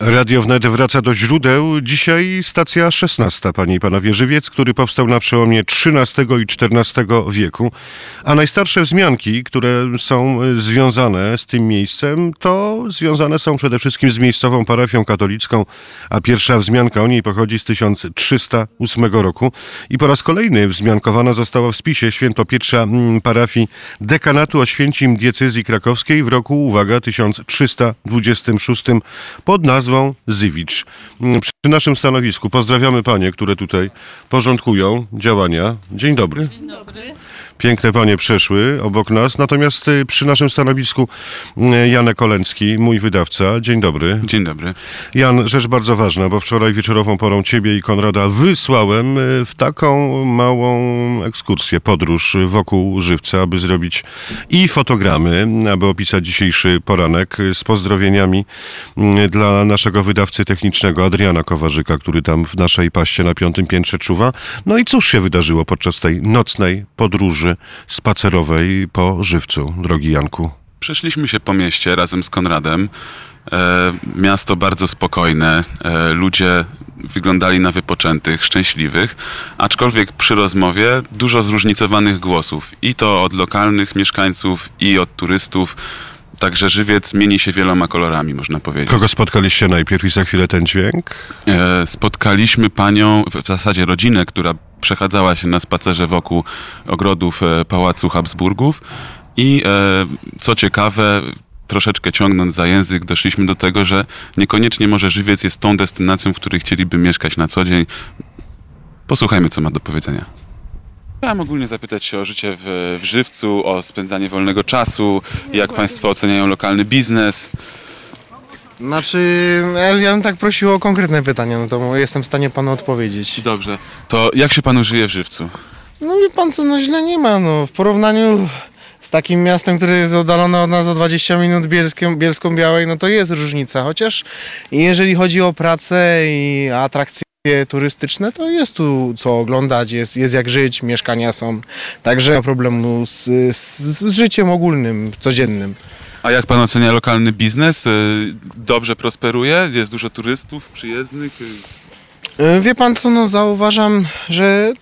Radio Wnet wraca do źródeł. Dzisiaj stacja 16, panie i panowie. Żywiec, który powstał na przełomie XIII i XIV wieku. A najstarsze wzmianki, które są związane z tym miejscem, to związane są przede wszystkim z miejscową parafią katolicką, a pierwsza wzmianka o niej pochodzi z 1308 roku. I po raz kolejny wzmiankowana została w spisie świętopietrza parafii dekanatu Oświęcim diecezji krakowskiej w roku, uwaga, 1326 pod nazwą Zywicz. Przy naszym stanowisku pozdrawiamy panie, które tutaj porządkują działania. Dzień dobry. Dzień dobry. Piękne panie przeszły obok nas, natomiast przy naszym stanowisku Janek Oleński, mój wydawca. Dzień dobry. Dzień dobry. Jan, rzecz bardzo ważna, bo wczoraj wieczorową porą ciebie i Konrada wysłałem w taką małą ekskursję, podróż wokół Żywca, aby zrobić i fotogramy, aby opisać dzisiejszy poranek z pozdrowieniami dla naszego wydawcy technicznego Adriana Kowarzyka, który tam w naszej paście na 5. piętrze czuwa. No i cóż się wydarzyło podczas tej nocnej podróży spacerowej po Żywcu, drogi Janku? Przeszliśmy się po mieście razem z Konradem. Miasto bardzo spokojne, ludzie wyglądali na wypoczętych, szczęśliwych, aczkolwiek przy rozmowie dużo zróżnicowanych głosów. I to od lokalnych mieszkańców, i od turystów. Także Żywiec mieni się wieloma kolorami, można powiedzieć. Kogo spotkaliście najpierw i za chwilę ten dźwięk? Spotkaliśmy panią, w zasadzie rodzinę, która przechadzała się na spacerze wokół ogrodów Pałacu Habsburgów i co ciekawe, troszeczkę ciągnąc za język, doszliśmy do tego, że niekoniecznie może Żywiec jest tą destynacją, w której chcieliby mieszkać na co dzień. Posłuchajmy, co ma do powiedzenia. Chciałem ogólnie zapytać się o życie w Żywcu, o spędzanie wolnego czasu, jak państwo oceniają lokalny biznes. Znaczy, ja bym tak prosił o konkretne pytania, no to jestem w stanie panu odpowiedzieć. Dobrze. To jak się panu żyje w Żywcu? No wie pan co, no źle nie ma, no w porównaniu z takim miastem, które jest oddalone od nas o 20 minut, Bielską-Białej, no to jest różnica, chociaż jeżeli chodzi o pracę i atrakcje turystyczne, to jest tu co oglądać, jest jak żyć, mieszkania są, także nie ma problemu z życiem ogólnym, codziennym. A jak pan ocenia lokalny biznes? Dobrze prosperuje? Jest dużo turystów przyjezdnych? Wie pan co, no zauważam, że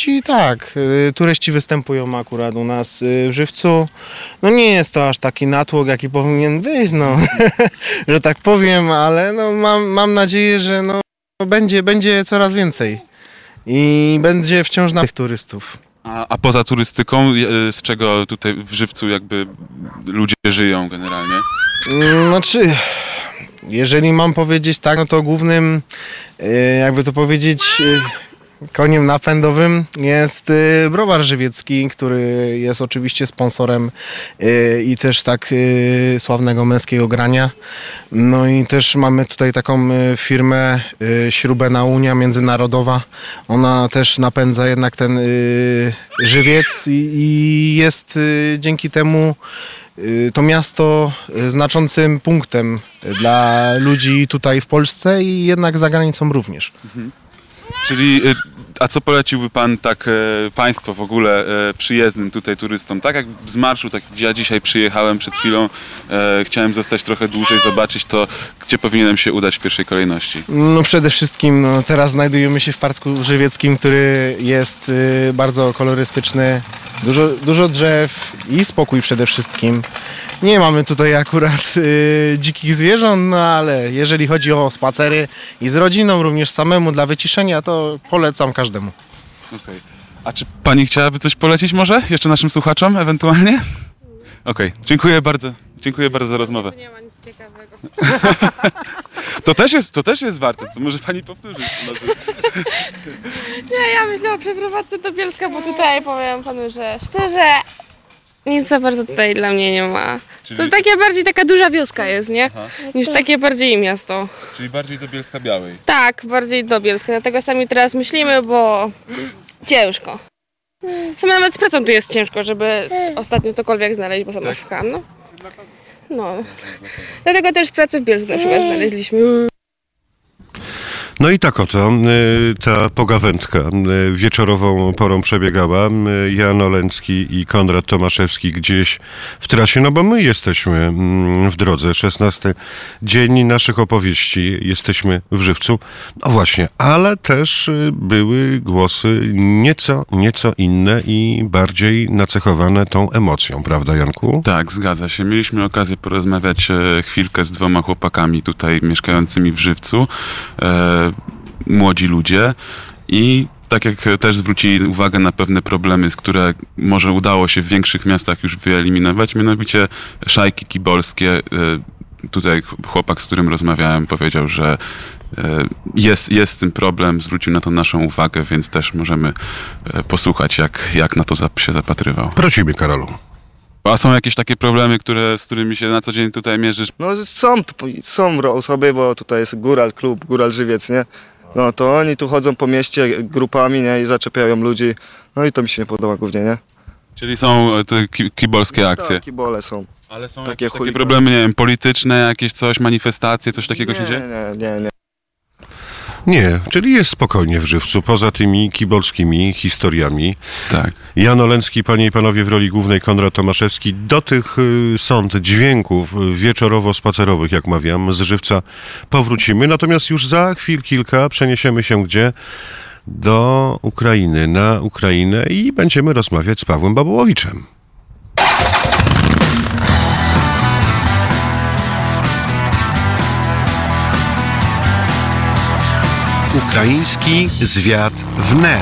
turyści występują akurat u nas w Żywcu. No nie jest to aż taki natłok, jaki powinien być, no, że tak powiem, ale no mam nadzieję, że no będzie coraz więcej i będzie wciąż nowych turystów. A poza turystyką, z czego tutaj w Żywcu jakby ludzie żyją generalnie? Znaczy, jeżeli mam powiedzieć tak, no to głównym, jakby to powiedzieć, koniem napędowym jest Browar Żywiecki, który jest oczywiście sponsorem i też tak sławnego męskiego grania. No i też mamy tutaj taką firmę Śrubena Unia Międzynarodowa. Ona też napędza jednak ten Żywiec i jest dzięki temu to miasto znaczącym punktem dla ludzi tutaj w Polsce i jednak za granicą również. Czyli, a co poleciłby pan tak państwo w ogóle przyjezdnym tutaj turystom? Tak jak z marszu, tak ja dzisiaj przyjechałem przed chwilą, chciałem zostać trochę dłużej, zobaczyć to, gdzie powinienem się udać w pierwszej kolejności. No przede wszystkim teraz znajdujemy się w Parku Żywieckim, który jest bardzo kolorystyczny, dużo drzew i spokój przede wszystkim. Nie mamy tutaj akurat dzikich zwierząt, no ale jeżeli chodzi o spacery i z rodziną, również samemu dla wyciszenia, to polecam każdemu. Okej. A czy pani chciałaby coś polecić może jeszcze naszym słuchaczom ewentualnie? Okej. Dziękuję bardzo. Dziękuję bardzo za rozmowę. Nie ma nic ciekawego. To też jest warte. To może pani powtórzyć. Nie, ja myślę o przeprowadzce do Bielska, bo tutaj powiem panu, że szczerze nic za bardzo tutaj dla mnie nie ma. Czyli... To takie bardziej taka duża wioska jest, nie? Niż takie bardziej miasto. Czyli bardziej do Bielska-Białej. Tak, bardziej do Bielska. Dlatego sami teraz myślimy, bo ciężko. Sama nawet z pracą tu jest ciężko, żeby ostatnio cokolwiek znaleźć, bo sama szukałam, no. No. Dlatego też pracę w Bielsku na przykład znaleźliśmy. No i tak oto ta pogawędka wieczorową porą przebiegała. Jan Oleński i Konrad Tomaszewski gdzieś w trasie, no bo my jesteśmy w drodze. 16 dzień naszych opowieści. Jesteśmy w żywcu. No właśnie, ale też były głosy nieco inne i bardziej nacechowane tą emocją, prawda, Janku? Tak, zgadza się. Mieliśmy okazję porozmawiać chwilkę z 2 chłopakami tutaj mieszkającymi w Żywcu. Młodzi ludzie i tak jak też zwrócili uwagę na pewne problemy, które może udało się w większych miastach już wyeliminować, mianowicie szajki kibolskie. Tutaj chłopak, z którym rozmawiałem, powiedział, że jest z tym problem, zwrócił na to naszą uwagę, więc też możemy posłuchać, jak na to się zapatrywał. Prosimy, Karolu. A są jakieś takie problemy, z którymi się na co dzień tutaj mierzysz? No są osoby, bo tutaj jest Góral Klub, Góral Żywiec, nie? No to oni tu chodzą po mieście grupami, nie? I zaczepiają ludzi. No i to mi się nie podoba głównie, nie? Czyli są te kibolskie akcje? Tak, kibole są. Ale są takie jakieś takie problemy, nie wiem, polityczne, jakieś coś, manifestacje, coś takiego się dzieje? Nie. Nie, czyli jest spokojnie w Żywcu, poza tymi kibolskimi historiami. Tak. Jan Oleński, panie i panowie, w roli głównej, Konrad Tomaszewski. Do tych sąd dźwięków wieczorowo-spacerowych, jak mawiam, z Żywca powrócimy. Natomiast już za chwil kilka przeniesiemy się gdzie? Do Ukrainy, na Ukrainę i będziemy rozmawiać z Pawłem Babułowiczem. Ukraiński zwiat wnet.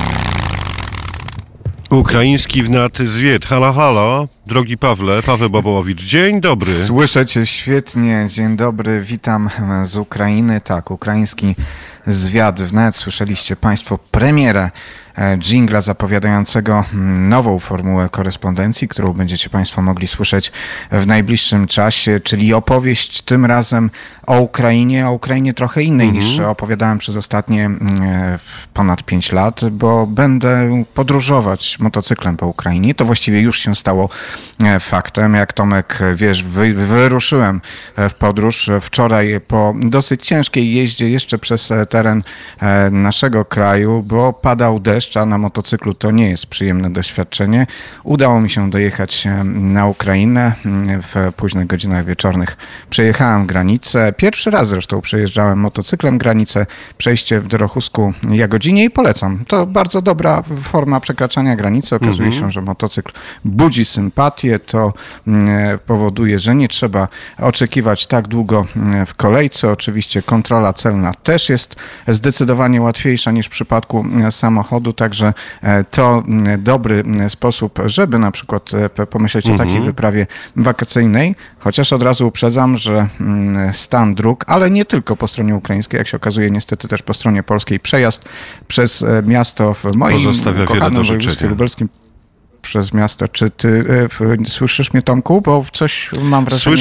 Ukraiński wnet zwiat. Halo, halo. Drogi Pawle, Paweł Babułowicz, dzień dobry. Słyszę cię świetnie, dzień dobry, witam z Ukrainy. Tak, ukraiński zwiat wnet. Słyszeliście państwo premierę dżingla zapowiadającego nową formułę korespondencji, którą będziecie państwo mogli słyszeć w najbliższym czasie, czyli opowieść tym razem o Ukrainie trochę innej niż opowiadałem przez ostatnie ponad 5 lat, bo będę podróżować motocyklem po Ukrainie. To właściwie już się stało faktem. Jak Tomek wiesz, wyruszyłem w podróż wczoraj po dosyć ciężkiej jeździe jeszcze przez teren naszego kraju, bo padał deszcz, a na motocyklu to nie jest przyjemne doświadczenie. Udało mi się dojechać na Ukrainę. W późnych godzinach wieczornych przejechałem granicę. Pierwszy raz zresztą przejeżdżałem motocyklem granicę, przejście w Dorochusku Jagodzinie i polecam. To bardzo dobra forma przekraczania granicy. Okazuje się, że motocykl budzi sympatię. To powoduje, że nie trzeba oczekiwać tak długo w kolejce. Oczywiście kontrola celna też jest zdecydowanie łatwiejsza niż w przypadku samochodu, także to dobry sposób, żeby na przykład pomyśleć o takiej wyprawie wakacyjnej, chociaż od razu uprzedzam, że stan dróg, ale nie tylko po stronie ukraińskiej, jak się okazuje niestety też po stronie polskiej, przejazd przez miasto w moim kochanym województwie lubelskim, przez miasto. Czy ty słyszysz mnie, Tomku? Bo coś mam wrażenie,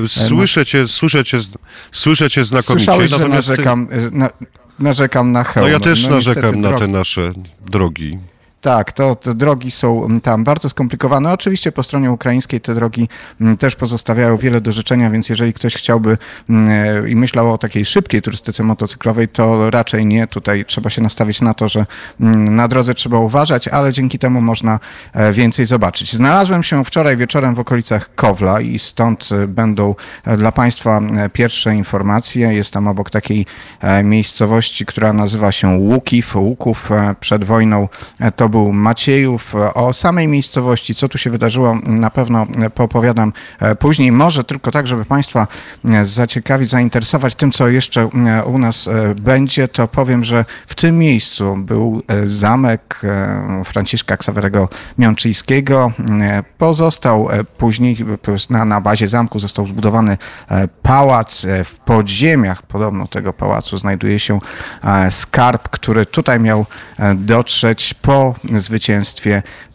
Słyszę cię znakomicie. Słyszałeś, że narzekam na hełm. No ja też narzekam na te nasze drogi. Tak, te drogi są tam bardzo skomplikowane. Oczywiście po stronie ukraińskiej te drogi też pozostawiają wiele do życzenia, więc jeżeli ktoś chciałby i myślał o takiej szybkiej turystyce motocyklowej, to raczej nie. Tutaj trzeba się nastawić na to, że na drodze trzeba uważać, ale dzięki temu można więcej zobaczyć. Znalazłem się wczoraj wieczorem w okolicach Kowla i stąd będą dla państwa pierwsze informacje. Jestem obok takiej miejscowości, która nazywa się Łuków. Przed wojną to był Maciejów. O samej miejscowości, co tu się wydarzyło, na pewno poopowiadam później. Może tylko tak, żeby państwa zaciekawić, zainteresować tym, co jeszcze u nas będzie, to powiem, że w tym miejscu był zamek Franciszka Ksawerego Miączyńskiego. Pozostał później, na bazie zamku został zbudowany pałac. W podziemiach podobno tego pałacu znajduje się skarb, który tutaj miał dotrzeć po zwycięstwie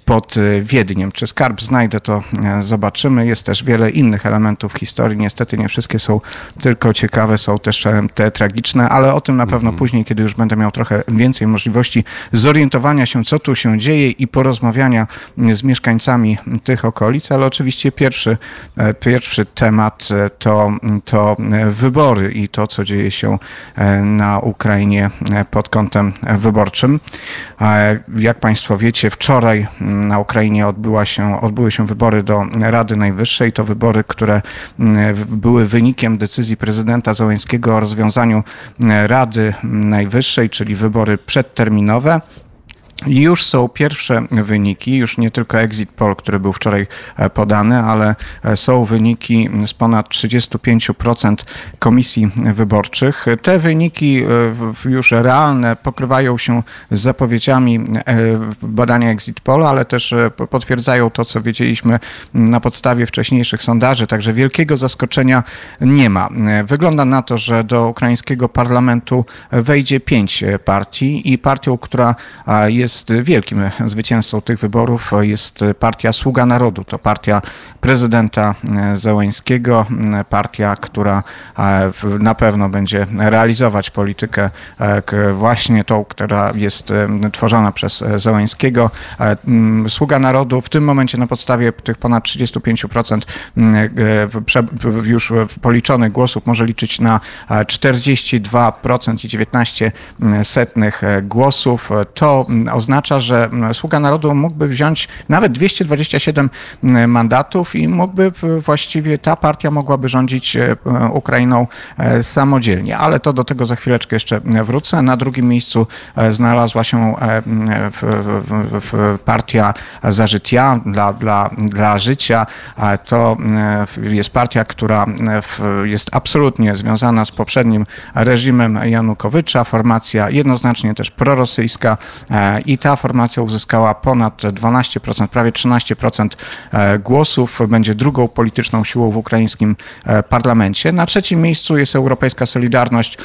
pod Wiedniem. Czy skarb znajdę, to zobaczymy. Jest też wiele innych elementów historii. Niestety nie wszystkie są tylko ciekawe, są też te tragiczne, ale o tym na pewno później, kiedy już będę miał trochę więcej możliwości zorientowania się, co tu się dzieje i porozmawiania z mieszkańcami tych okolic, ale oczywiście pierwszy temat to wybory i to, co dzieje się na Ukrainie pod kątem wyborczym. Jak Państwo wiecie, wczoraj na Ukrainie odbyły się wybory do Rady Najwyższej. To wybory, które były wynikiem decyzji prezydenta Zełenskiego o rozwiązaniu Rady Najwyższej, czyli wybory przedterminowe. I już są pierwsze wyniki, już nie tylko exit poll, który był wczoraj podany, ale są wyniki z ponad 35% komisji wyborczych. Te wyniki już realne pokrywają się z zapowiedziami badania exit poll, ale też potwierdzają to, co wiedzieliśmy na podstawie wcześniejszych sondaży, także wielkiego zaskoczenia nie ma. Wygląda na to, że do ukraińskiego parlamentu wejdzie 5 partii i partią, która jest wielkim zwycięzcą tych wyborów, jest partia Sługa Narodu. To partia prezydenta Zełenskiego, partia, która na pewno będzie realizować politykę właśnie tą, która jest tworzona przez Zełenskiego. Sługa Narodu w tym momencie na podstawie tych ponad 35% już policzonych głosów może liczyć na 42,19% głosów. To oznacza, że Sługa Narodu mógłby wziąć nawet 227 mandatów i mógłby właściwie ta partia mogłaby rządzić Ukrainą samodzielnie, ale to do tego za chwileczkę jeszcze wrócę. Na drugim miejscu znalazła się partia Za Życia, dla życia. To jest partia, która jest absolutnie związana z poprzednim reżimem Janukowycza, formacja jednoznacznie też prorosyjska i ta formacja uzyskała ponad 12%, prawie 13% głosów. Będzie drugą polityczną siłą w ukraińskim parlamencie. Na trzecim miejscu jest Europejska Solidarność,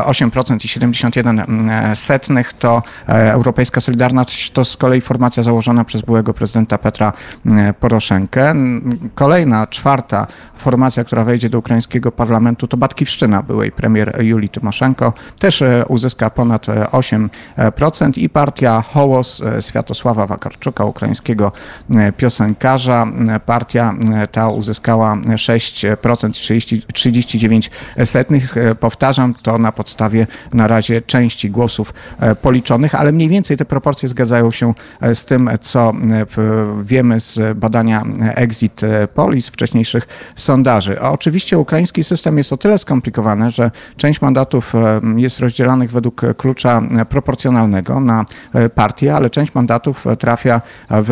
8,71%. To Europejska Solidarność to z kolei formacja założona przez byłego prezydenta Petra Poroszenkę. Kolejna, czwarta formacja, która wejdzie do ukraińskiego parlamentu, to Batkiwszczyna byłej premier Julii Tymoszenko. Też uzyska ponad 8% i partia Hołos Światosława Wakarczuka, ukraińskiego piosenkarza. Partia ta uzyskała 6%, 39%. Powtarzam, to na podstawie na razie części głosów policzonych, ale mniej więcej te proporcje zgadzają się z tym, co wiemy z badania exit poll, z wcześniejszych sondaży. A oczywiście ukraiński system jest o tyle skomplikowany, że część mandatów jest rozdzielanych według klucza proporcjonalnego na partie, ale część mandatów trafia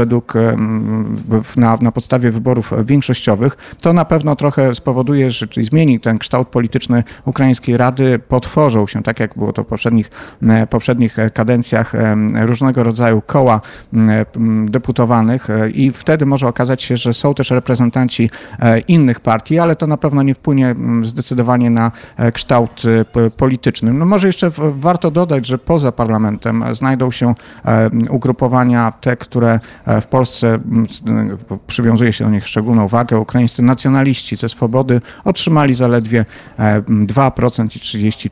na podstawie wyborów większościowych. To na pewno trochę spowoduje, że czyli zmieni ten kształt polityczny ukraińskiej Rady, potworzą się, tak jak było to w poprzednich kadencjach, różnego rodzaju koła deputowanych i wtedy może okazać się, że są też reprezentanci innych partii, ale to na pewno nie wpłynie zdecydowanie na kształt polityczny. No może jeszcze warto dodać, że poza parlamentem znajdą się ugrupowania te, które w Polsce przywiązuje się do nich szczególną wagę. Ukraińscy nacjonaliści ze Swobody otrzymali zaledwie 2% i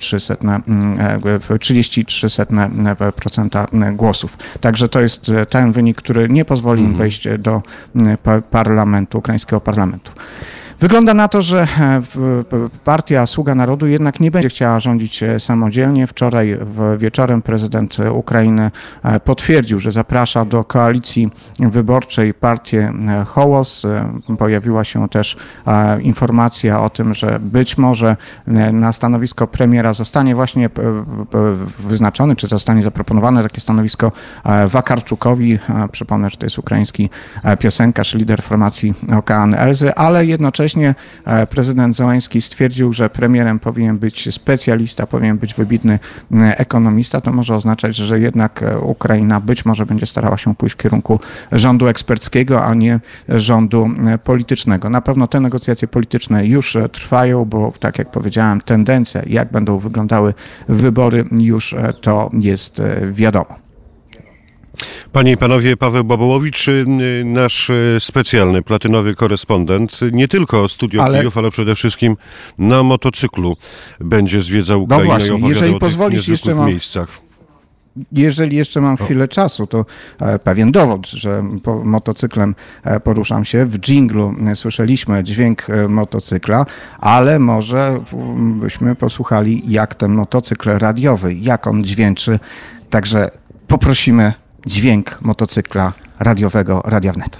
33% głosów. Także to jest ten wynik, który nie pozwoli im wejść do parlamentu, ukraińskiego parlamentu. Wygląda na to, że partia Sługa Narodu jednak nie będzie chciała rządzić samodzielnie. Wczoraj wieczorem prezydent Ukrainy potwierdził, że zaprasza do koalicji wyborczej partię Hołos. Pojawiła się też informacja o tym, że być może na stanowisko premiera zostanie właśnie wyznaczony, czy zostanie zaproponowane takie stanowisko Wakarczukowi. Przypomnę, że to jest ukraiński piosenkarz, lider formacji Okean Elzy, ale jednocześnie prezydent Zełenski stwierdził, że premierem powinien być specjalista, powinien być wybitny ekonomista. To może oznaczać, że jednak Ukraina być może będzie starała się pójść w kierunku rządu eksperckiego, a nie rządu politycznego. Na pewno te negocjacje polityczne już trwają, bo tak jak powiedziałem, tendencja, jak będą wyglądały wybory, już to jest wiadomo. Panie i panowie, Paweł Bobołowicz, nasz specjalny, platynowy korespondent, nie tylko Studio Kijów, ale przede wszystkim na motocyklu będzie zwiedzał Ukrainę i opowiadał jeżeli o pozwolisz, tych niezwykłych miejscach. Jeżeli jeszcze mam chwilę czasu, to pewien dowód, że motocyklem poruszam się. W dżinglu słyszeliśmy dźwięk motocykla, ale może byśmy posłuchali, jak ten motocykl radiowy, jak on dźwięczy. Także poprosimy dźwięk motocykla radiowego Radia Wnet.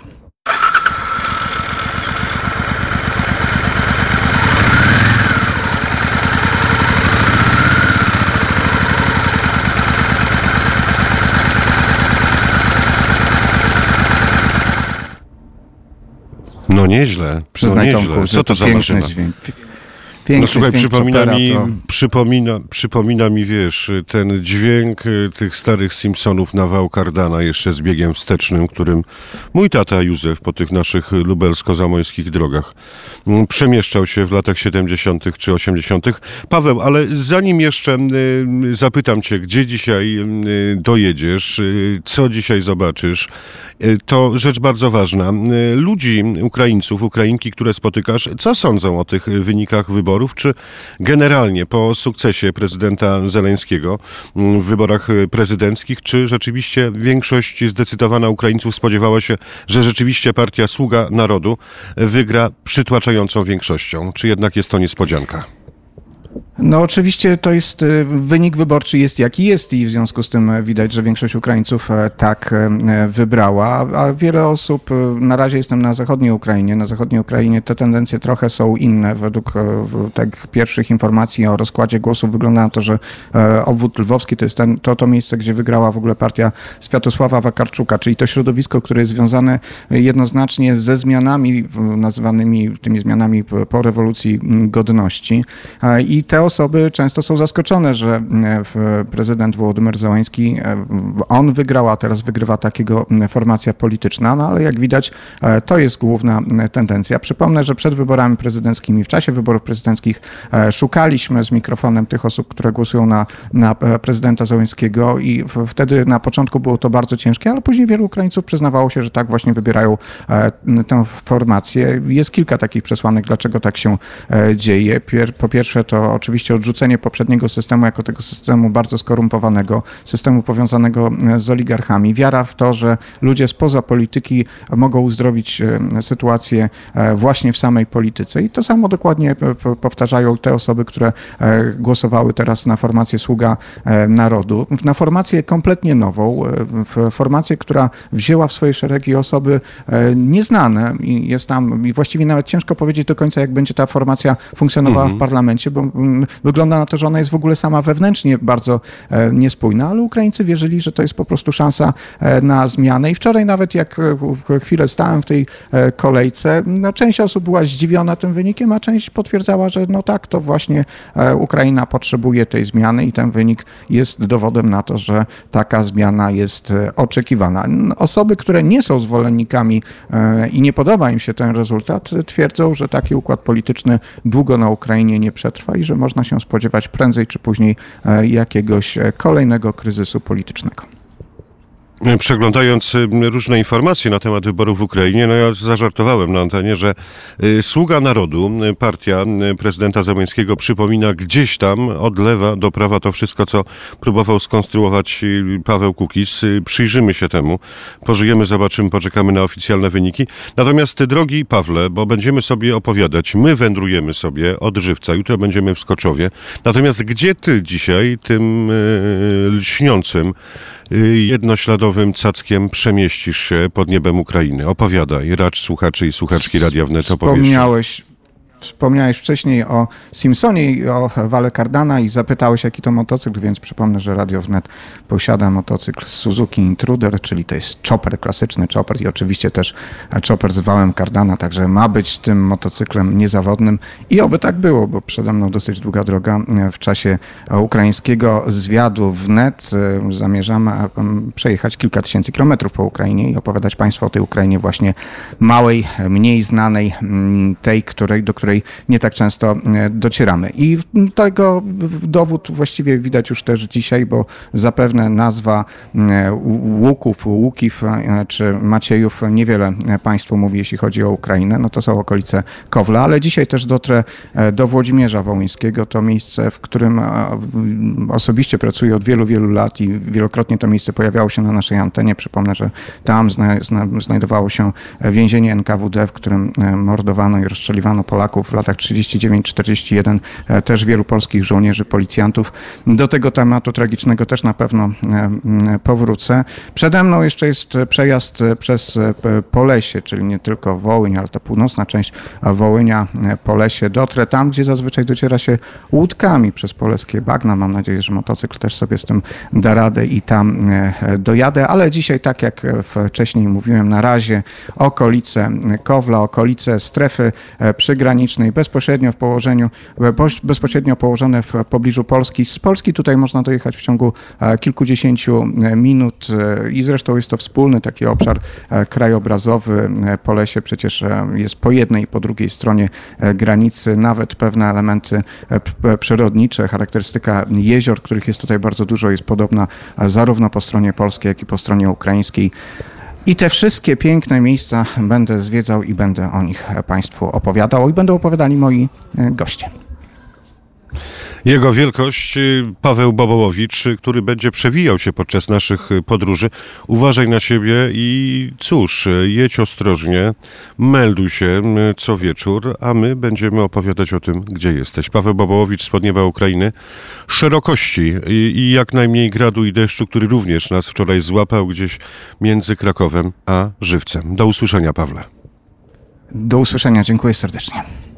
No nieźle. Przyznaj, no nieźle. Tomku, Co że to za piękny maszyna? dźwięk. No słuchaj, Chopera przypomina mi, wiesz, ten dźwięk tych starych Simpsonów na wał Cardana jeszcze z biegiem wstecznym, którym mój tata Józef po tych naszych lubelsko-zamojskich drogach przemieszczał się w latach 70. czy 80. Paweł, ale zanim jeszcze zapytam cię, gdzie dzisiaj dojedziesz, co dzisiaj zobaczysz, to rzecz bardzo ważna. Ludzi, Ukraińców, Ukrainki, które spotykasz, co sądzą o tych wynikach wyborów, czy generalnie po sukcesie prezydenta Zeleńskiego w wyborach prezydenckich, czy rzeczywiście większość zdecydowana Ukraińców spodziewała się, że rzeczywiście partia Sługa Narodu wygra przytłaczającą większością, czy jednak jest to niespodzianka? No oczywiście to jest, wynik wyborczy jest jaki jest i w związku z tym widać, że większość Ukraińców tak wybrała, a wiele osób, na razie jestem na zachodniej Ukrainie te tendencje trochę są inne. Według tak pierwszych informacji o rozkładzie głosów wygląda na to, że obwód lwowski to jest to miejsce, gdzie wygrała w ogóle partia Światosława Wakarczuka, czyli to środowisko, które jest związane jednoznacznie ze zmianami nazywanymi tymi zmianami po rewolucji godności i te osoby często są zaskoczone, że prezydent Wołodymyr Zełański, on wygrał, a teraz wygrywa takiego formacja polityczna, no ale jak widać to jest główna tendencja. Przypomnę, że przed wyborami prezydenckimi, w czasie wyborów prezydenckich szukaliśmy z mikrofonem tych osób, które głosują na prezydenta Zełańskiego i wtedy na początku było to bardzo ciężkie, ale później wielu Ukraińców przyznawało się, że tak właśnie wybierają tę formację. Jest kilka takich przesłanek, dlaczego tak się dzieje. Po pierwsze to oczywiście odrzucenie poprzedniego systemu jako tego systemu bardzo skorumpowanego, systemu powiązanego z oligarchami. Wiara w to, że ludzie spoza polityki mogą uzdrowić sytuację właśnie w samej polityce. I to samo dokładnie powtarzają te osoby, które głosowały teraz na formację Sługa Narodu. Na formację kompletnie nową, formację, która wzięła w swoje szeregi osoby nieznane i jest tam, i właściwie nawet ciężko powiedzieć do końca, jak będzie ta formacja funkcjonowała w parlamencie, bo wygląda na to, że ona jest w ogóle sama wewnętrznie bardzo niespójna, ale Ukraińcy wierzyli, że to jest po prostu szansa na zmianę i wczoraj nawet jak chwilę stałem w tej kolejce, no część osób była zdziwiona tym wynikiem, a część potwierdzała, że no tak, to właśnie Ukraina potrzebuje tej zmiany i ten wynik jest dowodem na to, że taka zmiana jest oczekiwana. Osoby, które nie są zwolennikami i nie podoba im się ten rezultat, twierdzą, że taki układ polityczny długo na Ukrainie nie przetrwa i że można się spodziewać prędzej czy później jakiegoś kolejnego kryzysu politycznego. Przeglądając różne informacje na temat wyborów w Ukrainie, no ja zażartowałem na antenie, że Sługa Narodu, partia prezydenta Zełańskiego, przypomina gdzieś tam od lewa do prawa to wszystko, co próbował skonstruować Paweł Kukiz. Przyjrzymy się temu, pożyjemy, zobaczymy, poczekamy na oficjalne wyniki. Natomiast drogi Pawle, bo będziemy sobie opowiadać, my wędrujemy sobie od Żywca, jutro będziemy w Skoczowie. Natomiast gdzie ty dzisiaj tym lśniącym, jednośladowym cackiem przemieścisz się pod niebem Ukrainy? Opowiadaj, racz słuchaczy i słuchaczki Radia Wnet opowieść. Wspomniałeś wcześniej o Simpsonie i o wale Cardana i zapytałeś, jaki to motocykl, więc przypomnę, że Radio Wnet posiada motocykl Suzuki Intruder, czyli to jest chopper, klasyczny chopper i oczywiście też chopper z wałem Cardana, także ma być tym motocyklem niezawodnym i oby tak było, bo przede mną dosyć długa droga. W czasie ukraińskiego zwiadu Wnet zamierzam przejechać kilka tysięcy kilometrów po Ukrainie i opowiadać Państwu o tej Ukrainie właśnie małej, mniej znanej, tej, do której której nie tak często docieramy. I tego dowód właściwie widać już też dzisiaj, bo zapewne nazwa Łuków, Łukiw czy Maciejów niewiele Państwu mówi, jeśli chodzi o Ukrainę. No to są okolice Kowla, ale dzisiaj też dotrę do Włodzimierza Wołyńskiego. To miejsce, w którym osobiście pracuję od wielu, wielu lat i wielokrotnie to miejsce pojawiało się na naszej antenie. Przypomnę, że tam znajdowało się więzienie NKWD, w którym mordowano i rozstrzeliwano Polaków w latach 39-41, też wielu polskich żołnierzy, policjantów. Do tego tematu tragicznego też na pewno powrócę. Przede mną jeszcze jest przejazd przez Polesie, czyli nie tylko Wołyń, ale ta północna część Wołynia, Polesie. Dotrę tam, gdzie zazwyczaj dociera się łódkami przez polskie bagna. Mam nadzieję, że motocykl też sobie z tym da radę i tam dojadę, ale dzisiaj, tak jak wcześniej mówiłem, na razie okolice Kowla, okolice strefy przygranicznej, bezpośrednio położone w pobliżu Polski. Z Polski tutaj można dojechać w ciągu kilkudziesięciu minut i zresztą jest to wspólny taki obszar krajobrazowy. Polesie przecież jest po jednej i po drugiej stronie granicy, nawet pewne elementy przyrodnicze, charakterystyka jezior, których jest tutaj bardzo dużo, jest podobna zarówno po stronie polskiej, jak i po stronie ukraińskiej. I te wszystkie piękne miejsca będę zwiedzał i będę o nich Państwu opowiadał i będą opowiadali moi goście. Jego wielkość Paweł Bobołowicz, który będzie przewijał się podczas naszych podróży. Uważaj na siebie i cóż, jedź ostrożnie, melduj się co wieczór, a my będziemy opowiadać o tym, gdzie jesteś. Paweł Bobołowicz z Podnieba Ukrainy. Szerokości i jak najmniej gradu i deszczu, który również nas wczoraj złapał gdzieś między Krakowem a Żywcem. Do usłyszenia, Pawle. Do usłyszenia, dziękuję serdecznie.